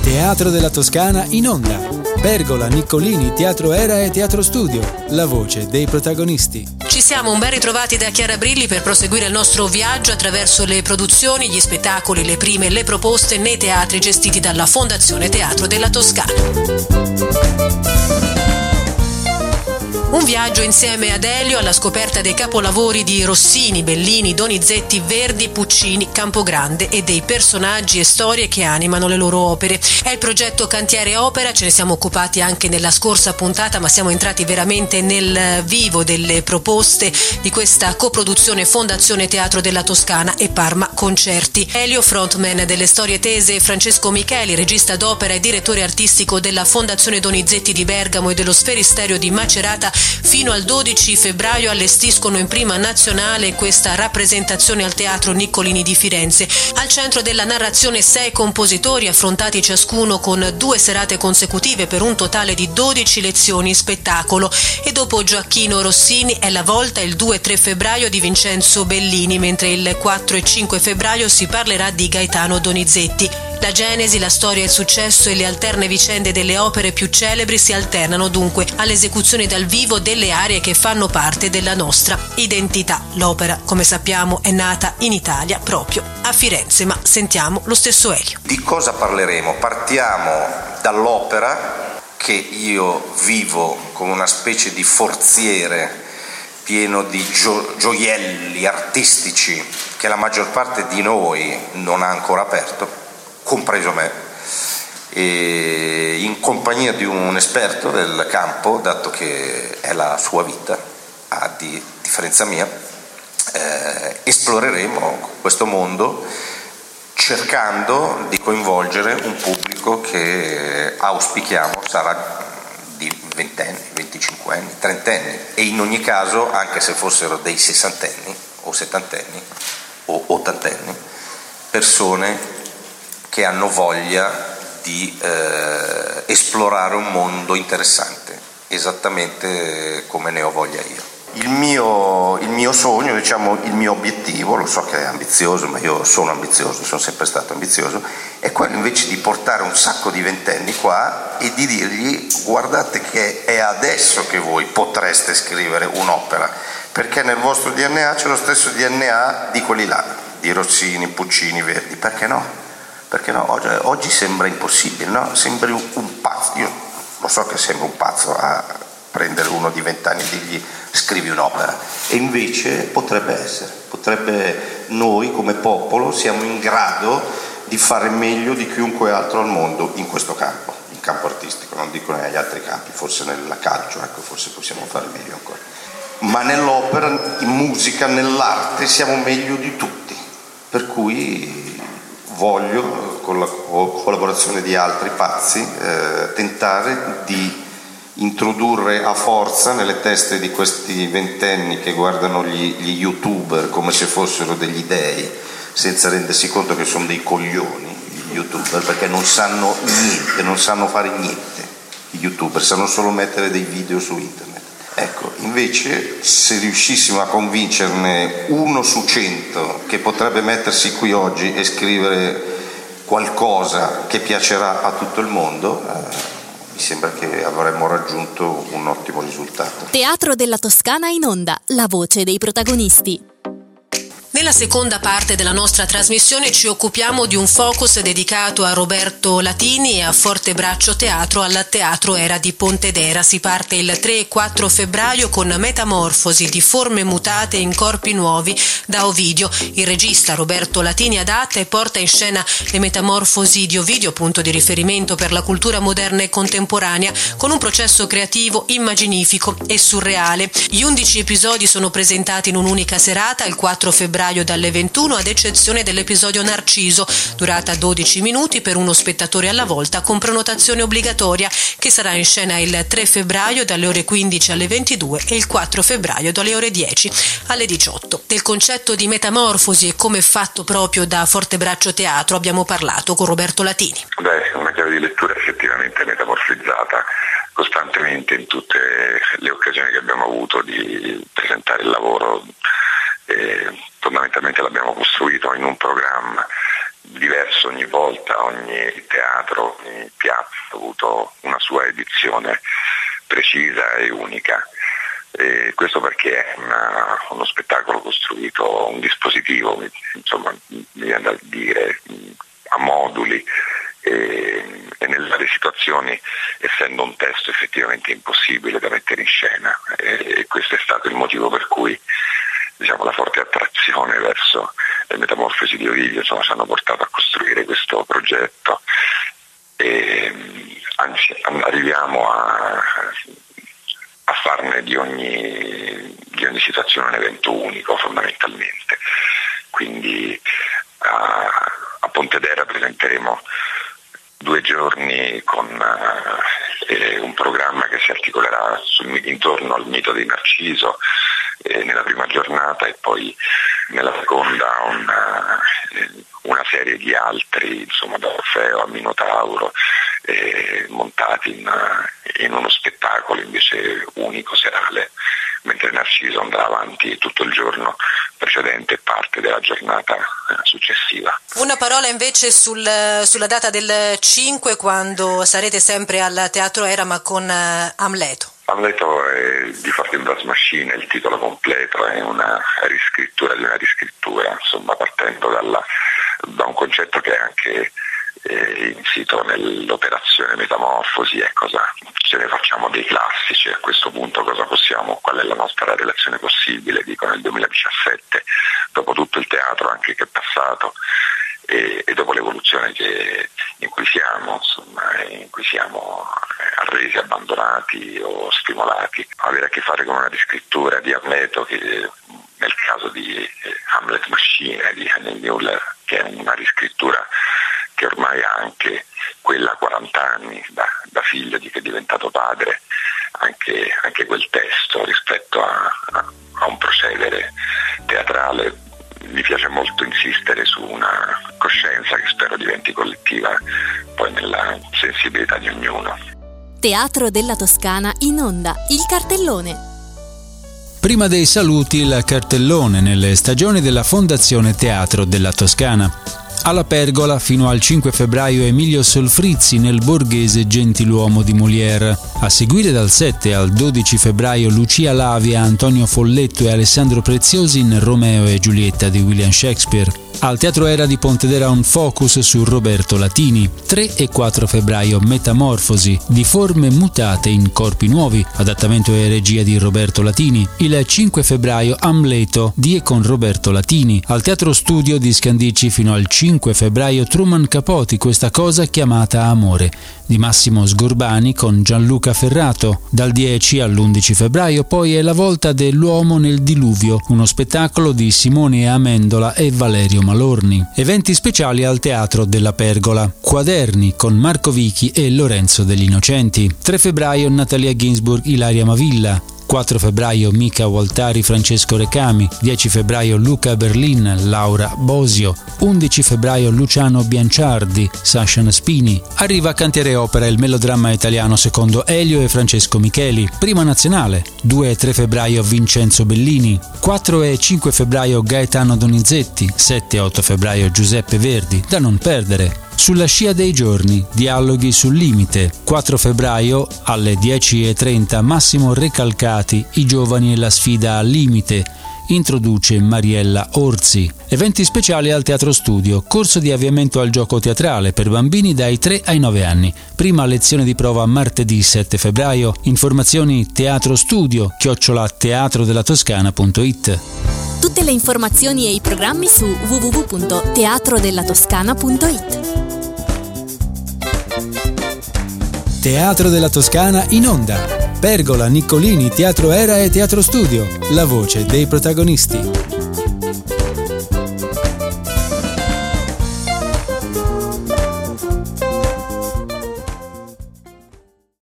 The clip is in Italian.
Teatro della Toscana in onda. Pergola, Niccolini, Teatro Era e Teatro Studio. La voce dei protagonisti. Ci siamo ben ritrovati da Chiara Brilli per proseguire il nostro viaggio attraverso le produzioni, gli spettacoli, le prime e le proposte nei teatri gestiti dalla Fondazione Teatro della Toscana. Un viaggio insieme ad Elio alla scoperta dei capolavori di Rossini, Bellini, Donizetti, Verdi, Puccini, Campogrande e dei personaggi e storie che animano le loro opere. È il progetto Cantiere Opera, ce ne siamo occupati anche nella scorsa puntata, ma siamo entrati veramente nel vivo delle proposte di questa coproduzione Fondazione Teatro della Toscana e Parma Concerti. Elio, frontman delle Storie Tese, e Francesco Micheli, regista d'opera e direttore artistico della Fondazione Donizetti di Bergamo e dello Sferisterio di Macerata, fino al 12 febbraio allestiscono in prima nazionale questa rappresentazione al Teatro Niccolini di Firenze. Al centro della narrazione 6 compositori affrontati ciascuno con 2 serate consecutive per un totale di 12 lezioni spettacolo. E dopo Gioacchino Rossini è la volta il 2 e 3 febbraio di Vincenzo Bellini, mentre il 4 e 5 febbraio si parlerà di Gaetano Donizetti. La genesi, la storia, il successo e le alterne vicende delle opere più celebri si alternano dunque all'esecuzione dal vivo delle aree che fanno parte della nostra identità. L'opera, come sappiamo, è nata in Italia proprio a Firenze, ma sentiamo lo stesso Elio. Di cosa parleremo? Partiamo dall'opera che io vivo come una specie di forziere pieno di gioielli artistici che la maggior parte di noi non ha ancora aperto, compreso me, e in compagnia di un esperto del campo, dato che è la sua vita, a differenza mia, esploreremo questo mondo cercando di coinvolgere un pubblico che auspichiamo sarà di 20 anni, 25 anni, 30 anni e in ogni caso, anche se fossero dei 60 anni o 70 anni o 80 anni, persone che hanno voglia di esplorare un mondo interessante, esattamente come ne ho voglia io. Il mio sogno, diciamo il mio obiettivo, lo so che è ambizioso, ma io sono ambizioso, sono sempre stato ambizioso, è quello invece di portare un sacco di ventenni qua e di dirgli: guardate che è adesso che voi potreste scrivere un'opera, perché nel vostro DNA c'è lo stesso DNA di quelli là, di Rossini, Puccini, Verdi, perché no? Perché no? Oggi sembra impossibile, no? Sembri un pazzo. Io lo so che sembra un pazzo a prendere uno di 20 anni e dirgli scrivi un'opera, e invece potrebbe noi come popolo siamo in grado di fare meglio di chiunque altro al mondo in questo campo, in campo artistico, non dico negli altri campi, forse nel calcio, ecco, forse possiamo fare meglio ancora, ma nell'opera, in musica, nell'arte siamo meglio di tutti, per cui voglio, con la collaborazione di altri pazzi, tentare di introdurre a forza nelle teste di questi ventenni che guardano gli youtuber come se fossero degli dei, senza rendersi conto che sono dei coglioni gli youtuber, perché non sanno niente, non sanno fare niente. Gli youtuber sanno solo mettere dei video su internet. Ecco, invece se riuscissimo a convincerne 1 su 100 che potrebbe mettersi qui oggi e scrivere qualcosa che piacerà a tutto il mondo, mi sembra che avremmo raggiunto un ottimo risultato. Teatro della Toscana in onda, la voce dei protagonisti. Nella seconda parte della nostra trasmissione ci occupiamo di un focus dedicato a Roberto Latini e a Fortebraccio Teatro al Teatro Era di Pontedera. Si parte il 3 e 4 febbraio con Metamorfosi di forme mutate in corpi nuovi da Ovidio. Il regista Roberto Latini adatta e porta in scena le Metamorfosi di Ovidio, punto di riferimento per la cultura moderna e contemporanea, con un processo creativo immaginifico e surreale. Gli 11 episodi sono presentati in un'unica serata il 4 febbraio dalle 21, ad eccezione dell'episodio Narciso, durata 12 minuti per uno spettatore alla volta con prenotazione obbligatoria, che sarà in scena il 3 febbraio dalle ore 15 alle 22 e il 4 febbraio dalle ore 10 alle 18. Del concetto di metamorfosi e come fatto proprio da Fortebraccio Teatro abbiamo parlato con Roberto Latini. Beh, una chiave di lettura effettivamente metamorfizzata costantemente in tutte le occasioni che abbiamo avuto di presentare il lavoro. Fondamentalmente l'abbiamo costruito in un programma diverso ogni volta, ogni teatro, ogni piazza ha avuto una sua edizione precisa e unica. E questo perché è uno spettacolo costruito, un dispositivo, insomma, mi viene da dire, a moduli, e nelle varie situazioni, essendo un testo effettivamente impossibile da mettere in scena, e questo è stato il motivo per cui, diciamo, la forte attrazione verso le Metamorfosi di Ovidio, insomma, ci hanno portato a costruire questo progetto, e anzi arriviamo a farne di ogni situazione un evento unico, fondamentalmente. Quindi a Pontedera presenteremo 2 giorni con un programma che si articolerà intorno al mito di Narciso nella prima giornata, e poi nella seconda una serie di altri, insomma, da Orfeo a Minotauro, montati in uno spettacolo invece unico, serale, mentre Narciso andrà avanti tutto il giorno precedente e parte della giornata successiva. Una parola invece sulla data del 5, quando sarete sempre al Teatro Era, ma con Amleto. Amleto è di Fortin Brass Machine, il titolo completo è una riscrittura di una riscrittura, insomma, partendo da un concetto che è anche insito nell'operazione Metamorfosi, e ce ne facciamo dei classici. A questo punto qual è la nostra relazione possibile, dico, nel 2017, dopo tutto il teatro anche che è passato, e dopo l'evoluzione in cui siamo arresi, abbandonati o stimolati, avere a che fare con una riscrittura di Amleto, che nel caso di Hamlet Machine di Henning Müller, che è una riscrittura che ormai ha anche quella 40 anni da figlio che è diventato padre, anche quel testo rispetto a un procedere teatrale. Mi piace molto insistere su una coscienza che spero diventi collettiva poi nella sensibilità di ognuno. Teatro della Toscana in onda, il cartellone. Prima dei saluti, il cartellone nelle stagioni della Fondazione Teatro della Toscana. Alla Pergola fino al 5 febbraio Emilio Solfrizzi nel Borghese Gentiluomo di Molière. A seguire dal 7 al 12 febbraio Lucia Lavia, Antonio Folletto e Alessandro Preziosi in Romeo e Giulietta di William Shakespeare. Al Teatro Era di Pontedera un focus su Roberto Latini. 3 e 4 febbraio Metamorfosi, di forme mutate in corpi nuovi, adattamento e regia di Roberto Latini. Il 5 febbraio Amleto, di e con Roberto Latini. Al Teatro Studio di Scandicci fino al 5 febbraio Truman Capote, questa cosa chiamata amore, di Massimo Sgorbani con Gianluca Ferrato. Dal 10 all'11 febbraio poi è la volta dell'uomo nel diluvio, uno spettacolo di Simone Amendola e Valerio Malorni. Eventi speciali al Teatro della Pergola. Quaderni con Marco Vichi e Lorenzo degli Innocenti. 3 febbraio Natalia Ginsburg, Ilaria Mavilla. 4 febbraio Mica Waltari, Francesco Recami. 10 febbraio Luca Berlin, Laura Bosio. 11 febbraio Luciano Bianciardi, Sasha Naspini. Arriva a Cantiere Opera il melodramma italiano secondo Elio e Francesco Micheli. Prima nazionale. 2 e 3 febbraio Vincenzo Bellini. 4 e 5 febbraio Gaetano Donizetti. 7 e 8 febbraio Giuseppe Verdi, da non perdere. Sulla scia dei giorni, dialoghi sul limite. 4 febbraio alle 10:30 Massimo Recalcati, I giovani e la sfida al limite. Introduce Mariella Orzi. Eventi speciali al Teatro Studio, corso di avviamento al gioco teatrale per bambini dai 3 ai 9 anni. Prima lezione di prova martedì 7 febbraio. Informazioni teatrostudio@teatrodellatoscana.it. Tutte le informazioni e i programmi su www.teatrodellatoscana.it. Teatro della Toscana in onda. Pergola, Niccolini, Teatro Era e Teatro Studio. La voce dei protagonisti.